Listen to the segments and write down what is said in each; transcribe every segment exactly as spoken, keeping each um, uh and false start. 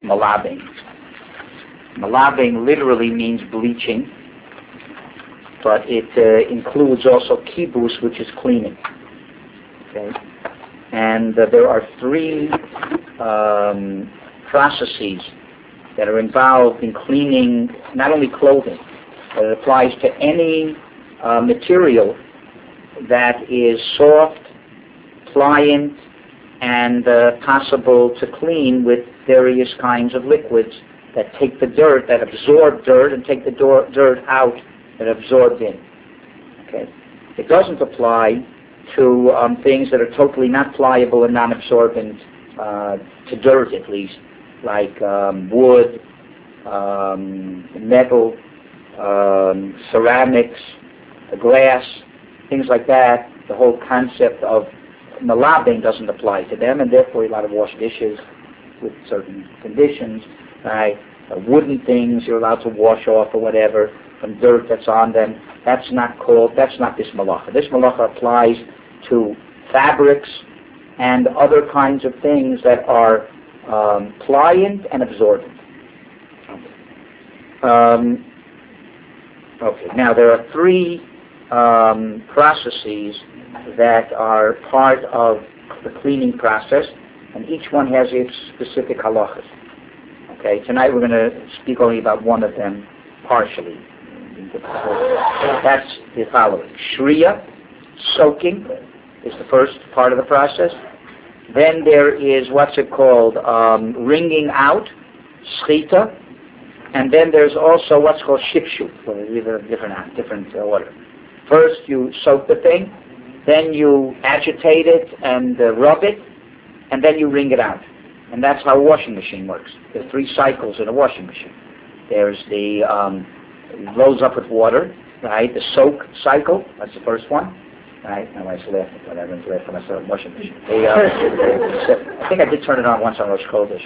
malabing. Malabing literally means bleaching, but it uh, includes also kibus, which is cleaning. Okay, and uh, there are three um, processes that are involved in cleaning not only clothing, but it applies to any uh, material that is soft, pliant, and uh, possible to clean with various kinds of liquids that take the dirt, that absorb dirt, and take the do- dirt out that absorbed in. Okay, it doesn't apply to um, things that are totally not pliable and non-absorbent uh, to dirt, at least, like um, wood, um, metal, um, ceramics, glass, things like that. The whole concept of malabing doesn't apply to them, and therefore a lot of wash dishes with certain conditions. Right? Uh, wooden things you're allowed to wash off or whatever from dirt that's on them. That's not called. That's not this malacha. This malacha applies to fabrics and other kinds of things that are um, pliant and absorbent. Um, okay. Now there are three um, processes that are part of the cleaning process, and each one has its specific halachas. Okay, tonight we're going to speak only about one of them partially. That's the following. Shriya, soaking, is the first part of the process. Then there is what's it called, um, wringing out, schita, and then there's also what's called shipshu, so a different, different order. First you soak the thing, then you agitate it and uh, rub it, and then you wring it out. And that's how a washing machine works. There are three cycles in a washing machine. There's the um, it rolls up with water, right? The soak cycle, that's the first one. Right? My wife's laughing, but everyone's laughing when I start a washing machine. The, uh, I think I did turn it on once on Rosh Chodesh.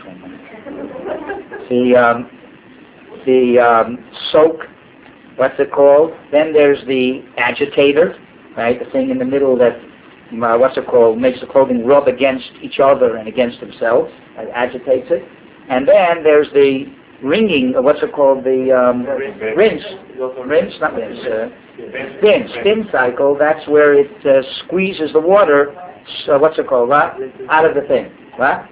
The, um, the um, soak, what's it called? Then there's the agitator, right? The thing in the middle that, uh, what's it called, makes the clothing rub against each other and against themselves. It agitates it. And then there's the wringing, uh, what's it called, the um, rinse. Rinse, not rinse. Uh, spin, spin cycle. That's where it uh, squeezes the water, so what's it called, right? Out of the thing. What?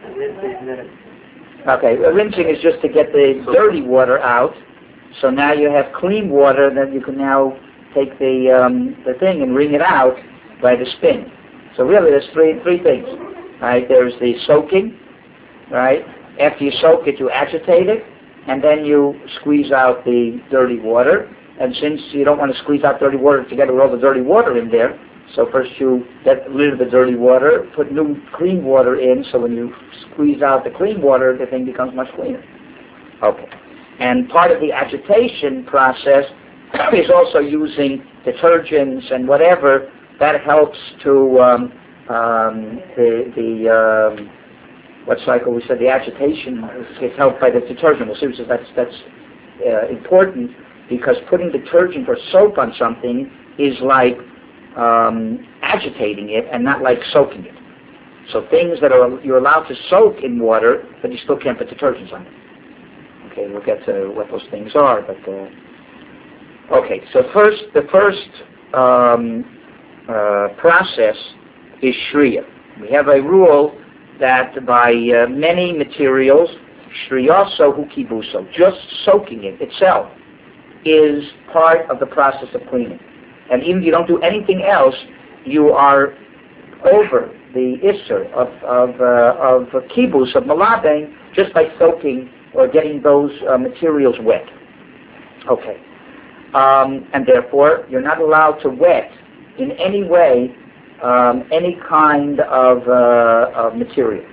Okay, well, rinsing is just to get the dirty water out. So now you have clean water that you can now take the um, the thing and wring it out by the spin. So really there's three three things. Right? There's the soaking, right? After you soak it, you agitate it, and then you squeeze out the dirty water. And since you don't want to squeeze out dirty water to get all the dirty water in there, so first you get rid of the dirty water, put new clean water in, so when you squeeze out the clean water, the thing becomes much cleaner. Okay. And part of the agitation process is also using detergents and whatever that helps to um, um, the the um, what cycle we said the agitation is helped by the detergent. Well, seriously, that's that's uh, important because putting detergent or soap on something is like um, agitating it and not like soaking it. So things that are you're allowed to soak in water, but you still can't put detergents on it. Okay, we'll get to what those things are, but uh, okay. So first, the first um, uh, process is shriya. We have a rule that by uh, many materials, shriyaso hukibuso, just soaking it itself, is part of the process of cleaning. And even if you don't do anything else, you are over the isser of of uh, of kibus, of malabing, just by soaking or getting those uh, materials wet. Okay. Um, and therefore, you're not allowed to wet in any way um, any kind of, uh, of material,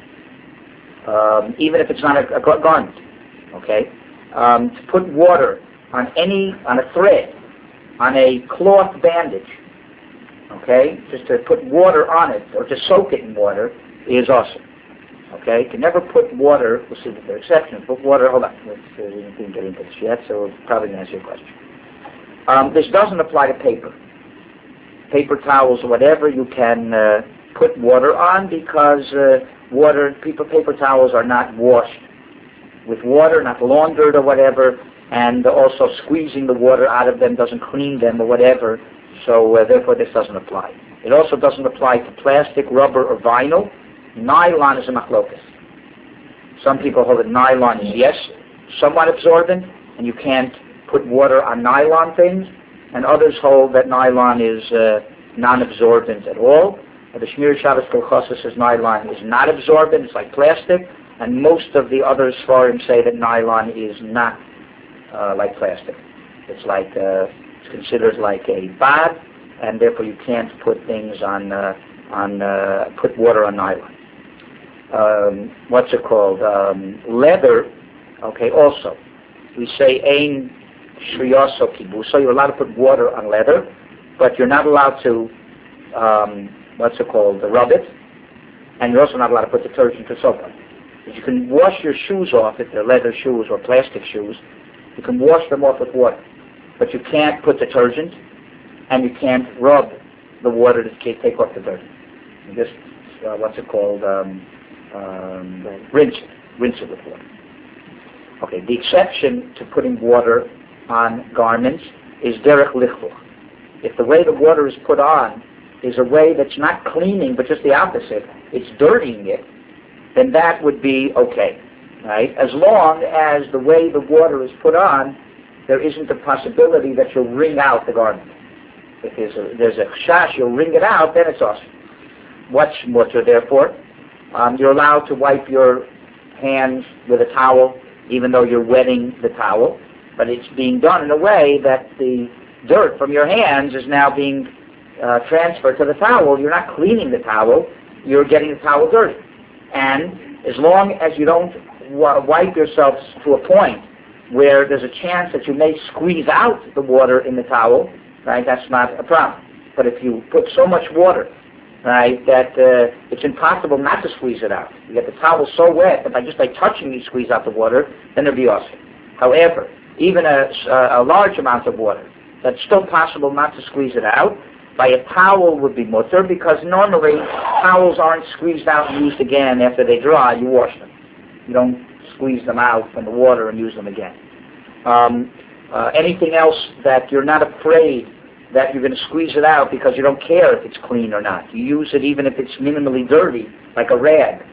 um, even if it's not a, a garment. Okay. Um, to put water on any on a thread, on a cloth bandage. Okay. Just to put water on it or to soak it in water is awesome. Okay, you can never put water, we'll see that there are exceptions, put water, hold on, let's, uh, we didn't get into this yet, so we're probably going to answer your question. Um, this doesn't apply to paper. Paper towels or whatever you can uh, put water on because uh, water, paper, paper towels are not washed with water, not laundered or whatever, and also squeezing the water out of them doesn't clean them or whatever, so uh, therefore this doesn't apply. It also doesn't apply to plastic, rubber, or vinyl. Nylon is a machlokas. Some people hold that nylon is, yes, somewhat absorbent, and you can't put water on nylon things, and others hold that nylon is uh, non-absorbent at all. The Shmir Shabbos Kolchosa says nylon is not absorbent, it's like plastic, and most of the other Svarim say that nylon is not uh, like plastic. It's like, uh, it's considered like a bad, and therefore you can't put things on, uh, on uh, put water on nylon. Um, what's it called? Um, leather, okay, also. We say ein shriyaso kibuso, you're allowed to put water on leather, but you're not allowed to, um, what's it called, rub it, and you're also not allowed to put detergent or soap on it. You can wash your shoes off, if they're leather shoes or plastic shoes, you can wash them off with water, but you can't put detergent, and you can't rub the water to take off the dirt. You just, uh, what's it called, um, um, rinse it, rinse it with water. Okay, the exception to putting water on garments is derech lichluch. If the way the water is put on is a way that's not cleaning, but just the opposite, it's dirtying it, then that would be okay, right? As long as the way the water is put on, there isn't a possibility that you'll wring out the garment. If there's a, there's a chash, you'll wring it out, then it's awesome. What's mutter, therefore? Um, you're allowed to wipe your hands with a towel, even though you're wetting the towel, but it's being done in a way that the dirt from your hands is now being uh, transferred to the towel. You're not cleaning the towel, you're getting the towel dirty. And as long as you don't w- wipe yourself to a point where there's a chance that you may squeeze out the water in the towel, right, that's not a problem. But if you put so much water, right, that uh, it's impossible not to squeeze it out. You get the towel so wet that by just by touching you squeeze out the water, then it'll be awesome. However, even a, a large amount of water, that's still possible not to squeeze it out. By a towel would be mutter, because normally towels aren't squeezed out and used again after they dry. You wash them. You don't squeeze them out from the water and use them again. Um, uh, anything else that you're not afraid that you're going to squeeze it out because you don't care if it's clean or not. You use it even if it's minimally dirty, like a rag,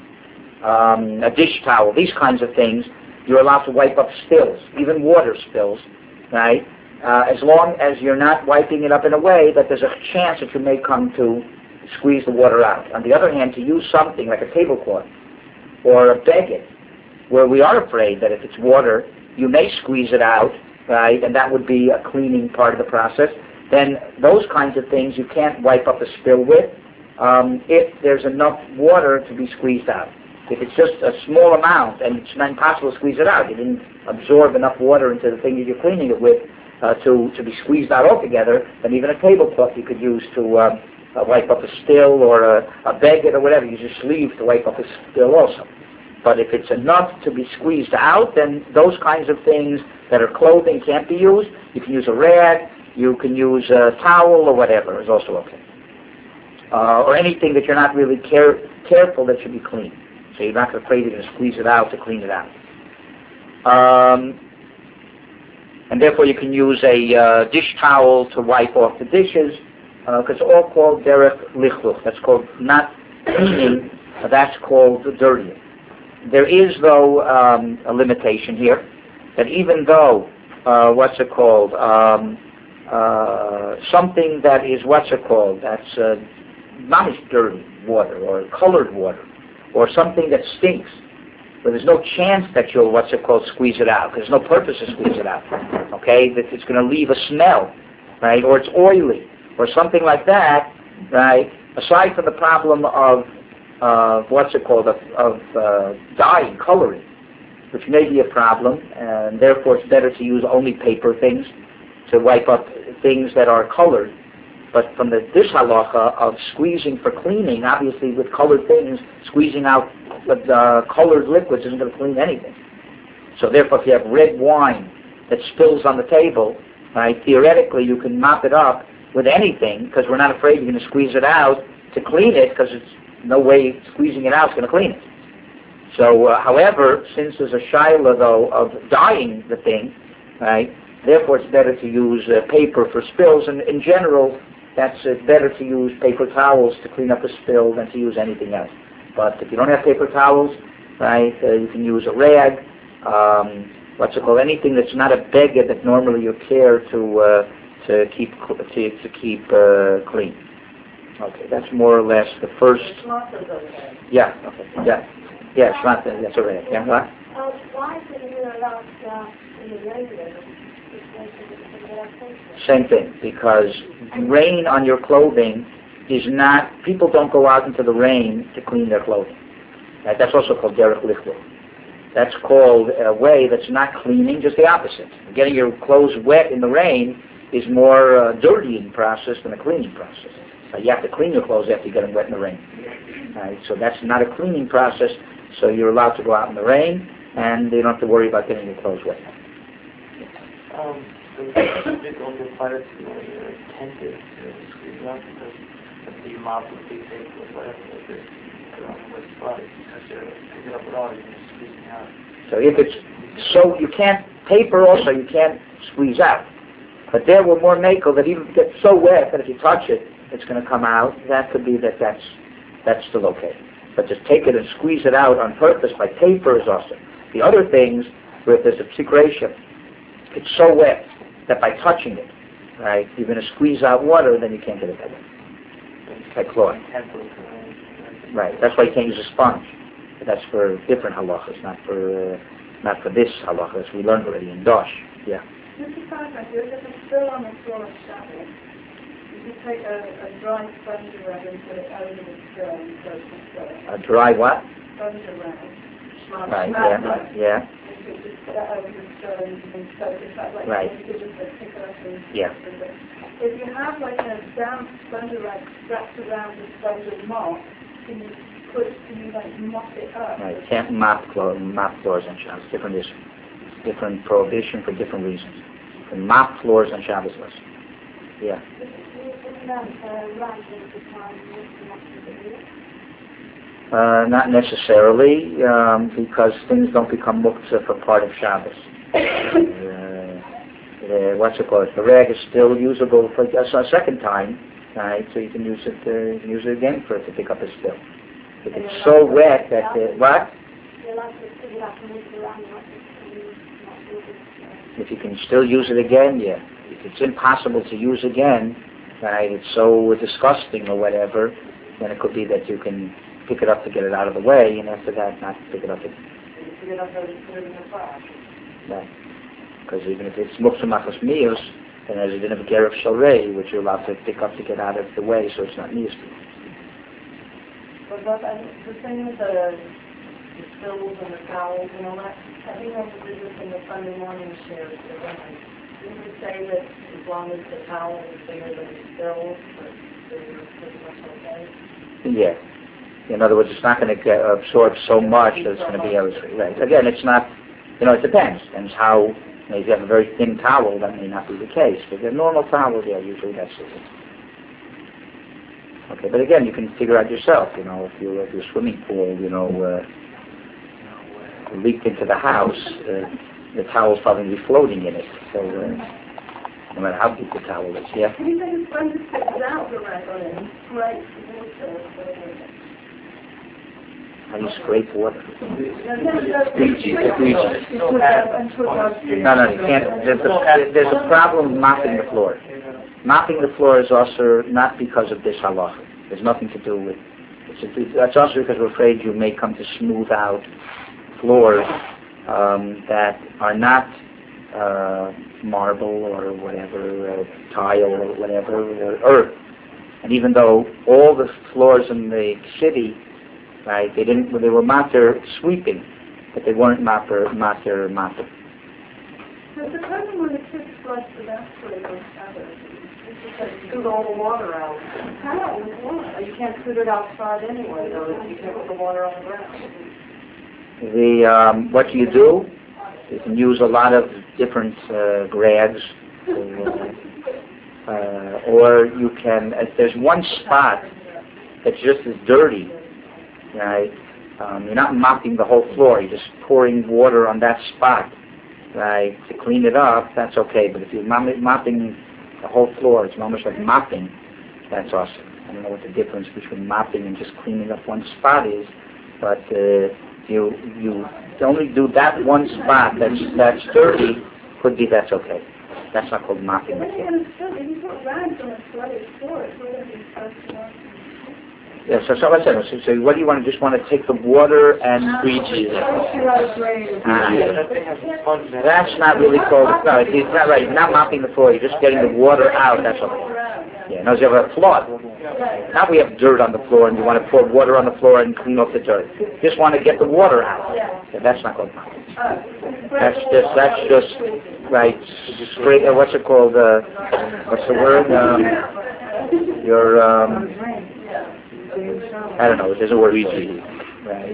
um, a dish towel, these kinds of things. You're allowed to wipe up spills, even water spills, right? Uh, as long as you're not wiping it up in a way that there's a chance that you may come to squeeze the water out. On the other hand, to use something like a tablecloth or a baguette, where we are afraid that if it's water, you may squeeze it out, right? And that would be a cleaning part of the process. Then those kinds of things you can't wipe up a spill with um, if there's enough water to be squeezed out. If it's just a small amount and it's not impossible to squeeze it out, you didn't absorb enough water into the thing that you're cleaning it with uh, to, to be squeezed out altogether, then even a tablecloth you could use to uh, uh, wipe up a still or a, a baguette or whatever. Use your sleeve to wipe up a still also. But if it's enough to be squeezed out, then those kinds of things that are clothing can't be used. You can use a rag, you can use a towel or whatever is also okay. Uh, or anything that you're not really care, careful that should be clean. So you're not afraid you're going to squeeze it out to clean it out. Um, and therefore you can use a uh, dish towel to wipe off the dishes, because uh, it's all called derech lichluch. That's called not cleaning, uh, that's called dirtying. There is, though, um, a limitation here, that even though, uh, what's it called, um, uh, something that is, what's it called, that's uh, not as dirty water or colored water, or something that stinks, but there's no chance that you'll, what's it called, squeeze it out, because there's no purpose to squeeze it out, okay, that it's going to leave a smell, right, or it's oily, or something like that, right, aside from the problem of, uh, what's it called, of, of uh, dyeing, coloring, which may be a problem, and therefore it's better to use only paper things to wipe up things that are colored. But from the dish halacha of squeezing for cleaning, obviously with colored things, squeezing out uh, colored liquids isn't going to clean anything. So therefore, if you have red wine that spills on the table, right, theoretically you can mop it up with anything, because we're not afraid you're going to squeeze it out to clean it, because it's no way squeezing it out is going to clean it. So, uh, however, since there's a shaila though of dyeing the thing, right? Therefore, it's better to use uh, paper for spills, and in general, that's uh, better to use paper towels to clean up a spill than to use anything else. But if you don't have paper towels, right, uh, you can use a rag. Um, what's it called? Anything that's not a beggar that normally you care to uh, to keep to to keep uh, clean. Okay, that's more or less the first. Yeah. Okay. Yeah. Yeah. Shmata. That's a rag. Yeah. What? Uh, why did you allow uh, in the radio? Same thing, because rain on your clothing is not. People don't go out into the rain to clean their clothing. Right? That's also called derech lichlo. That's called a way that's not cleaning, just the opposite. Getting your clothes wet in the rain is more uh, dirtying process than a cleaning process. Uh, you have to clean your clothes after you get them wet in the rain. Right? So that's not a cleaning process, so you're allowed to go out in the rain, and you don't have to worry about getting your clothes wet. Um, so a bit on the part of your attentive to squeeze out because of the mop of the tape or whatever it is. So if it's so, you can't paper also you can't squeeze out. But there were more makel that even get so wet that if you touch it, it's going to come out. That could be that that's that's still okay. But just take it and squeeze it out on purpose by paper is awesome. The other things where there's a secretion, it's so wet that by touching it, right, you're going to squeeze out water, then you can't get it back. It's like chlorine. Right. That's why you can't use a sponge. But that's for different halachas, not for uh, not for this halachas. We learned already in Dosh. Yeah. Mister Parker, you're just still on the floor of Shabbos. You can take a, a dry sponge rag and put it over the stone, so it's A dry what? sponge rag. Right. Yeah. Yeah. And you just put that over the stone and soak it that way. Right. You can just pick it up and Yeah. If you have like a damp sponge rag wrapped around the sponge of mop, can you put, can you like mop it up? Right. Can't mop floor, mop floors on Shabbos. Different issue. Different prohibition for different reasons. You can mop floors on Shabbos list. Yeah. Uh, not necessarily, um, because things don't become muktzah for part of Shabbos. uh, uh, what's it called? The rag is still usable for a, a second time, right? So you can use it. Uh, you can use it again for it to pick up a spill. If it's so wet that uh, what? If you can still use it again, yeah. If it's impossible to use again, right? It's so disgusting or whatever, then it could be that you can pick it up to get it out of the way, and after that, not pick it up again. Pick it up and put it in the trash. Right. Because even if it's muktzah machas miyos, then there's a din of geref shalrei, which you're allowed to pick up to get out of the way, so it's not miyos. But that, I, the thing with the, the spills and the towels and all that, I think that's a business in the Sunday morning shares. Didn't you say that as long as the towel is bigger than the spills, that they're pretty much okay? Yeah. In other words, it's not going to absorb so much that it's going to be able to. Right. Again, it's not. You know, it depends. Depends how. You know, if you have a very thin towel, that may not be the case. But the normal towel, yeah, usually that's it. Okay, but again, you can figure out yourself. You know, if you if your swimming pool, you know, uh, leaked into the house, uh, the towel's probably be floating in it. So, uh, no matter how deep the towel is, yeah. Do you think it's going to stick out the rag on it? Right. Water. How do you scrape water? No, no, you can't. There's a, there's a problem mopping the floor. Mopping the floor is also not because of this halacha. There's nothing to do with it. That's also because we're afraid you may come to smooth out floors um, that are not uh, marble or whatever, uh, tile or whatever, or earth. And even though all the floors in the city, right, they didn't, they were matter sweeping, but they weren't matter, matter, matter. So the problem when the kids flush the bathroom on Sabbath, you scoot all the water out. How? With what? You can't scoot it outside anyway, though. You can put the water on the ground. The, um, what you do, you can use a lot of different uh, grads, to, uh, uh, or you can, if there's one spot that's just as dirty, right, Um, you're not mopping the whole floor. You're just pouring water on that spot, right, to clean it up. That's okay. But if you're mopping the whole floor, it's almost like mopping. That's awesome. I don't know what the difference between mopping and just cleaning up one spot is, but uh, you you only do that one spot that's that's dirty. Could be that's okay. That's not called mopping. What are you going to do? If you put rags on a flooded floor, it's going to be disgusting. Yeah, so, so, so, so, so what do you want to just want to take the water and squeegee it? Ah, that's not really called, no, it's not right. You're not mopping the floor, you're just getting the water out, that's okay. Yeah, now you have a flood. Now we have dirt on the floor and you want to pour water on the floor and clean off the dirt. You just want to get the water out. Yeah, that's not called mopping. That's just, that's just, right, straight, uh, what's it called, uh, what's the word? Um, your, um, I don't know, there's a word easy, right?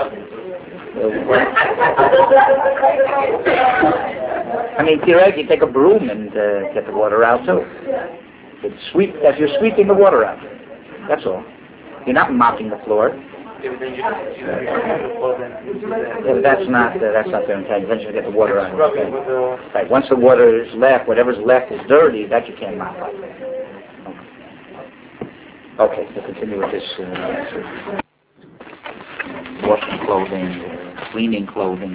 I mean, theoretically, you take a broom and uh, get the water out too. It's sweep, as you're sweeping the water out. That's all. You're not mopping the floor. Yeah, that's not uh, that's not their intent. Eventually, you get the water out. Okay. Right. Once the water is left, whatever's left is dirty. That you can't mop. Okay, we'll continue with this. Uh, washing clothing, uh, cleaning clothing.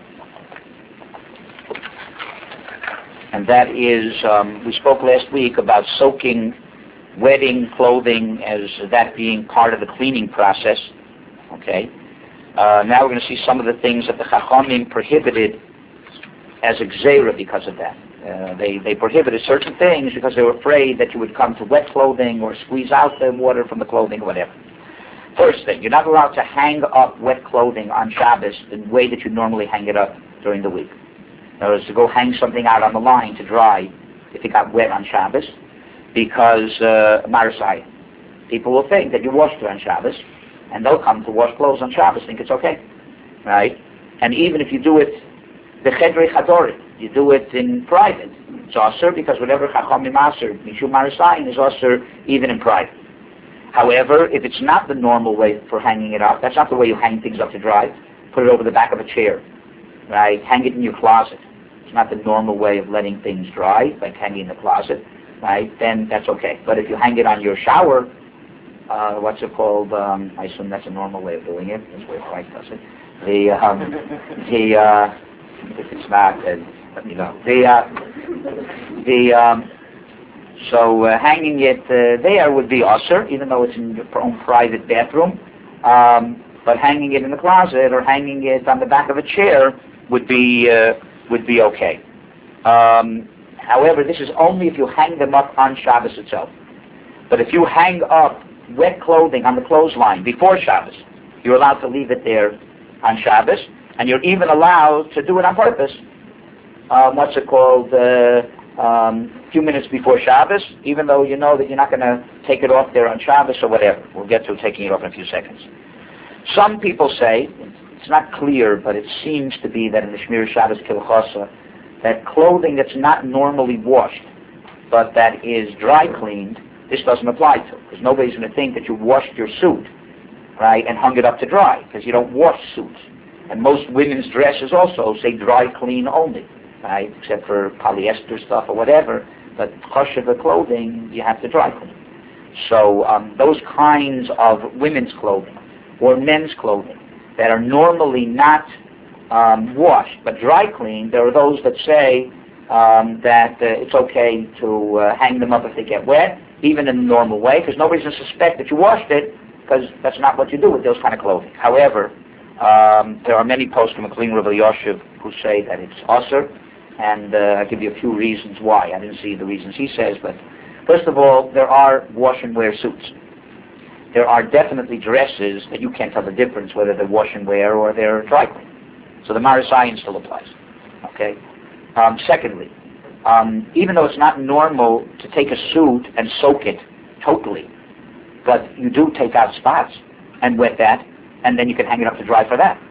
And that is, um, we spoke last week about soaking, wetting clothing as that being part of the cleaning process. Okay. Uh, now we're going to see some of the things that the Chachamim prohibited as a gzeira because of that. Uh, they, they prohibited certain things because they were afraid that you would come to wet clothing or squeeze out the water from the clothing or whatever. First thing, you're not allowed to hang up wet clothing on Shabbos the way that you normally hang it up during the week. In other words, to go hang something out on the line to dry if it got wet on Shabbos, because uh, Marasai. People will think that you washed it on Shabbos, and they'll come to wash clothes on Shabbos, think it's okay, right? And even if you do it the chedrei chadorim, you do it in private. It's asur because whatever chachamim asur, mishum marasayin, is asur even in private. However, if it's not the normal way for hanging it up, that's not the way you hang things up to dry. Put it over the back of a chair, right? Hang it in your closet. It's not the normal way of letting things dry, like hanging in the closet, right? Then that's okay. But if you hang it on your shower, uh, what's it called? Um, I assume that's a normal way of doing it. That's the way Christ does it. The um, the uh, if it's not, then let me know. The uh, the um, so uh, hanging it uh, there would be asur, even though it's in your own private bathroom. Um, but hanging it in the closet or hanging it on the back of a chair would be uh, would be okay. Um, however, this is only if you hang them up on Shabbos itself. But if you hang up wet clothing on the clothesline before Shabbos, you're allowed to leave it there on Shabbos, and you're even allowed to do it on purpose. Um, what's it called? Uh, um, a few minutes before Shabbos, even though you know that you're not going to take it off there on Shabbos or whatever. We'll get to taking it off in a few seconds. Some people say, it's not clear, but it seems to be that in the Shmir Shabbos Kilchasa, that clothing that's not normally washed, but that is dry cleaned, this doesn't apply to, because nobody's going to think that you washed your suit, right, and hung it up to dry, because you don't wash suits. And most women's dresses also say dry clean only, right, except for polyester stuff or whatever, but choshev clothing, you have to dry clean. So um, those kinds of women's clothing or men's clothing that are normally not um, washed but dry cleaned, there are those that say um, that uh, it's okay to uh, hang them up if they get wet, even in the normal way, because nobody's going to suspect that you washed it, because that's not what you do with those kind of clothing. However, um, there are many poskim, including Rav Yoshev, who say that it's asur, and uh, I'll give you a few reasons why. I didn't see the reasons he says, but first of all, there are wash and wear suits. There are definitely dresses that you can't tell the difference whether they're wash and wear or they're dry clean. So the Marasayan still applies. Okay. Um, secondly, um, even though it's not normal to take a suit and soak it totally, but you do take out spots and wet that, and then you can hang it up to dry for that.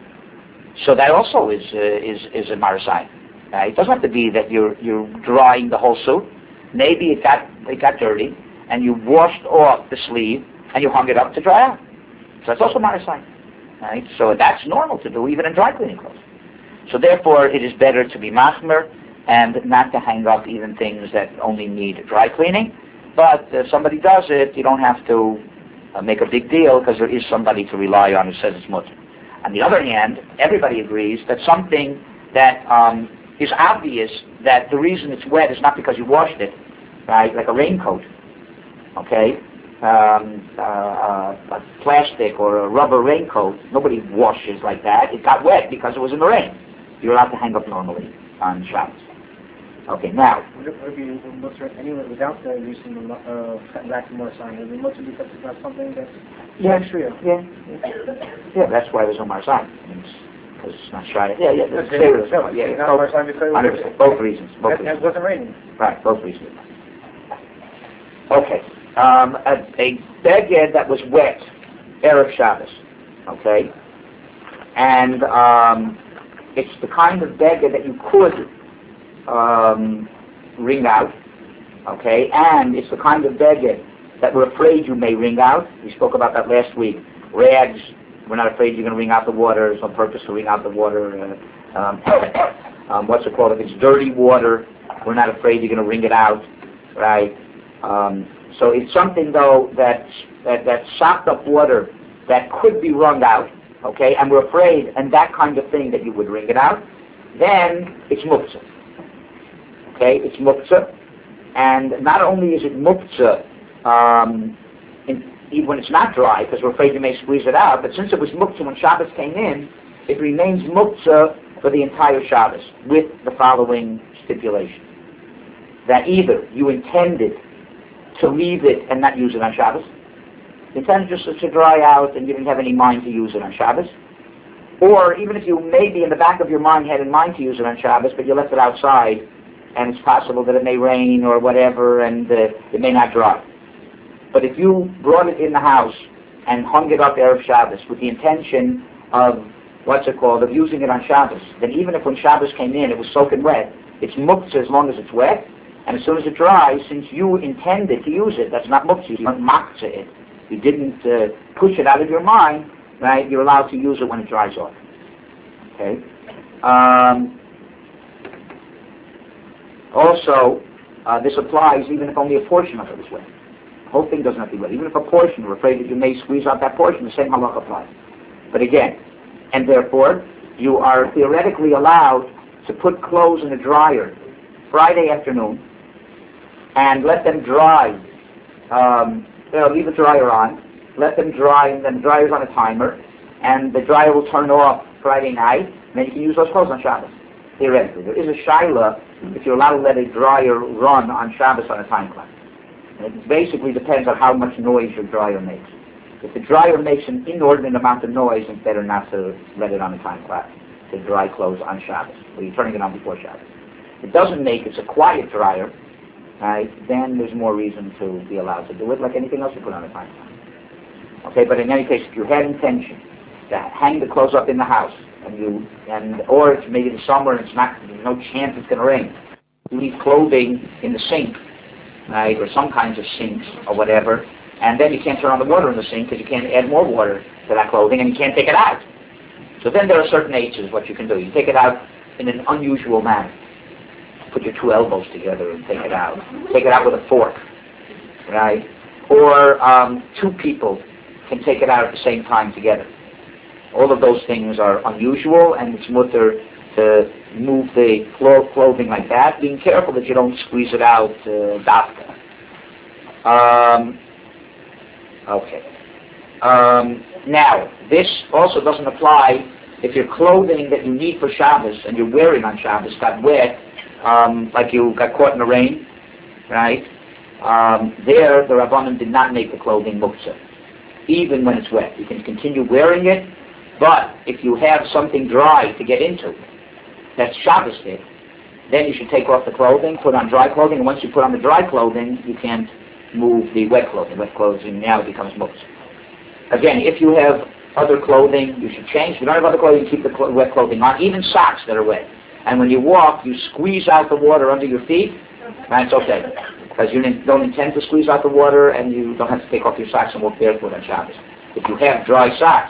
So that also is uh, is is a Marasayan. Uh, it doesn't have to be that you're you're drying the whole suit. Maybe it got it got dirty, and you washed off the sleeve and you hung it up to dry out. So that's also Marasayan. right? So that's normal to do even in dry cleaning clothes. So therefore, it is better to be machmer and not to hang up even things that only need dry cleaning. But if somebody does it, you don't have to uh, make a big deal because there is somebody to rely on who says it's mutter. On the other hand, everybody agrees that something that um, is obvious that the reason it's wet is not because you washed it, right? Like a raincoat, okay? Um, uh, uh, a plastic or a rubber raincoat, nobody washes like that. It got wet because it was in the rain. You're allowed to hang up normally on Shabbos. Okay, now. Would it, would it be mutter anyway without the using the uh, lack of more sign? Would it be mutter because it's not something that's yeah, shria? Yeah, yeah, yeah. That's why there's no mar sign. Because it's not shria. Yeah, yeah. That's That's it. No, yeah, not both, mar sign because one hundred percent. Both reasons. Both that, reasons. it wasn't raining. Right, both reasons. Okay. Um, a, a beged that was wet, Erev Shabbos, okay? And um, it's the kind of beged that you could um, wring out, okay? And it's the kind of beged that we're afraid you may wring out. We spoke about that last week. Rags, we're not afraid you're going to wring out the water. There's no purpose to wring out the water. Uh, um, um, what's it called? If it's dirty water, we're not afraid you're going to wring it out, right? Um, So it's something, though, that, that, that sopped up water that could be wrung out, okay, and we're afraid, and that kind of thing that you would wring it out, then it's muktzah. Okay, it's muktzah, and not only is it muktzah um, in, even when it's not dry, because we're afraid you may squeeze it out, but since it was muktzah when Shabbos came in, it remains muktzah for the entire Shabbos, with the following stipulation. That either you intended to leave it and not use it on Shabbos. You intended just to dry out and you didn't have any mind to use it on Shabbos. Or even if you maybe in the back of your mind had in mind to use it on Shabbos, but you left it outside and it's possible that it may rain or whatever and uh, it may not dry. But if you brought it in the house and hung it up Erev Shabbos with the intention of, what's it called, of using it on Shabbos, then even if when Shabbos came in it was soaking wet, it's muktzah as long as it's wet. And as soon as it dries, since you intended to use it, that's not muktzah, you didn't maktzah it. You didn't uh, push it out of your mind, right? You're allowed to use it when it dries off. Okay? Um, also, uh, this applies even if only a portion of it is wet. The whole thing doesn't have to be wet. Even if a portion, we're afraid that you may squeeze out that portion, the same halakha applies. But again, and therefore, you are theoretically allowed to put clothes in a dryer Friday afternoon, and let them dry. Um, you know, leave the dryer on, let them dry, and then the dryer's on a timer, and the dryer will turn off Friday night, and then you can use those clothes on Shabbos. Theoretically, there is a shaila if you're allowed to let a dryer run on Shabbos on a time clock. And it basically depends on how much noise your dryer makes. If the dryer makes an inordinate amount of noise, it's better not to let it on a time clock to dry clothes on Shabbos, or you're turning it on before Shabbos. It doesn't make it's a quiet dryer, right? Then there's more reason to be allowed to do it, like anything else you put on a time clock. Okay, but in any case, if you had intention to hang the clothes up in the house, and you and or it's maybe the summer and it's not, there's no chance it's going to rain, you leave clothing in the sink, right, or some kinds of sinks or whatever, and then you can't turn on the water in the sink because you can't add more water to that clothing, and you can't take it out. So then there are certain ages what you can do. You take it out in an unusual manner. Put your two elbows together and take it out. Take it out with a fork, right? Or um, two people can take it out at the same time together. All of those things are unusual, and it's mutter to move the clo- clothing like that, being careful that you don't squeeze it out uh, dafka. Um, okay. Um, now, this also doesn't apply if your clothing that you need for Shabbos and you're wearing on Shabbos got wet, um, like you got caught in the rain, right? Um, there, the Rabbanim did not make the clothing muktzah, even when it's wet. You can continue wearing it, but if you have something dry to get into, that's Shabbos day, then you should take off the clothing, put on dry clothing, and once you put on the dry clothing, you can't move the wet clothing. Wet clothing now becomes muktzah. Again, if you have other clothing, you should change. If you don't have other clothing, keep the cl- wet clothing on, even socks that are wet. And when you walk, you squeeze out the water under your feet, that's okay. Because you don't intend to squeeze out the water, and you don't have to take off your socks and walk barefoot on Shabbos. If you have dry socks,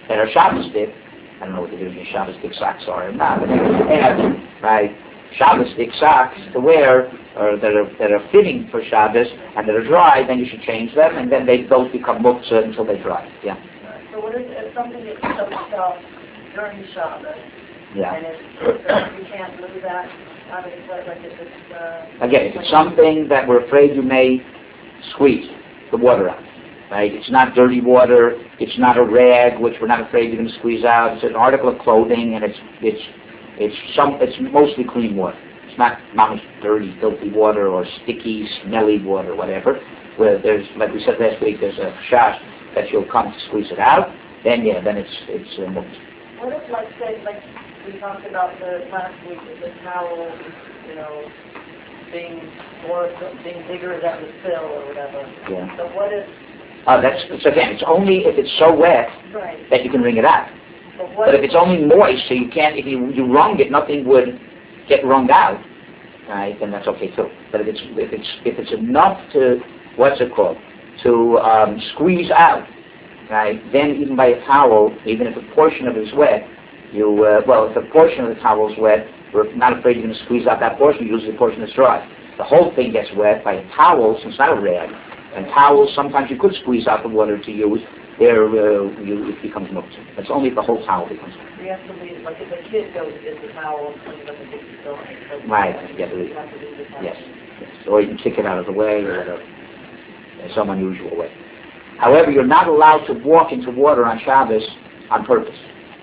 that are Shabbos-dik. I don't know what the difference between Shabbos-dik socks are or not, but they have, right, Shabbos-dik socks to wear, or that are that are fitting for Shabbos and that are dry, then you should change them, and then they those become muktzah until they dry. Yeah. So what is if something gets soaked up during Shabbos? Yeah. And it's, it's, you can't move that out of the like if it's uh, Again, if it's something that we're afraid you may squeeze the water out, right? It's not dirty water. It's not a rag, which we're not afraid you're going to squeeze out. It's an article of clothing, and it's it's it's some it's mostly clean water. It's not not dirty, filthy water or sticky, smelly water, whatever. Where there's, like we said last week, there's a shash that you'll come to squeeze it out. Then yeah, then it's it's. Uh, what if, like, say, like we talked about the last week with the towel, you know, being more being bigger than the fill or whatever. Yeah. So what if? Uh, that's it's, again. It's only if it's so wet Right. that you can wring it out. But, what But if it's only moist, so you can't, if you, you wrung it, nothing would get wrung out, right, then that's okay too. But if it's, if it's, if it's enough to, what's it called, to um, squeeze out, right, then even by a towel, even if a portion of it is wet, you, uh, well, if a portion of the towel is wet, we're not afraid you're going to squeeze out that portion, usually the portion that's dry. The whole thing gets wet by a towel, since it's not a rag, and towels, sometimes you could squeeze out the water to use, there uh, you, it becomes muktzah. It's only if the whole towel becomes muktzah. you have to leave, like if a kid goes to get the towel and cleans up the kitchen building. Right, you have to leave. You have to leave the towel. Yes, yes. Or you can kick it out of the way or whatever, in some unusual way. However, you're not allowed to walk into water on Shabbos on purpose,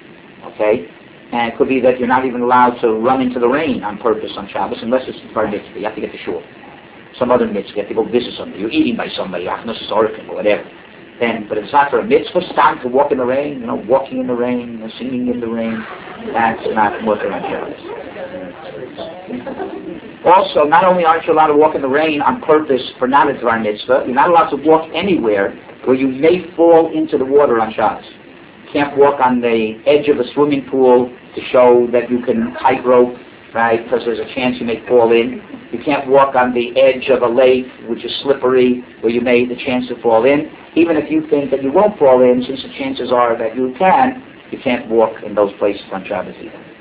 okay? And it could be that you're not even allowed to run into the rain on purpose on Shabbos unless it's for a mitzvah. You have to get to shul. Some other mitzvah, you have to go visit somebody. You're eating by somebody, achnos or whatever. Then, but if it's not for a mitzvah, stop to walk in the rain, you know, walking in the rain, you know, singing in the rain, that's not mutter on Shabbos. Also, not only aren't you allowed to walk in the rain on purpose for not a dvar mitzvah, you're not allowed to walk anywhere where you may fall into the water on Shabbos. You can't walk on the edge of a swimming pool to show that you can tightrope, right, because there's a chance you may fall in. You can't walk on the edge of a lake, which is slippery, where you may have the chance to fall in. Even if you think that you won't fall in, since the chances are that you can, you can't walk in those places on Shabbos either.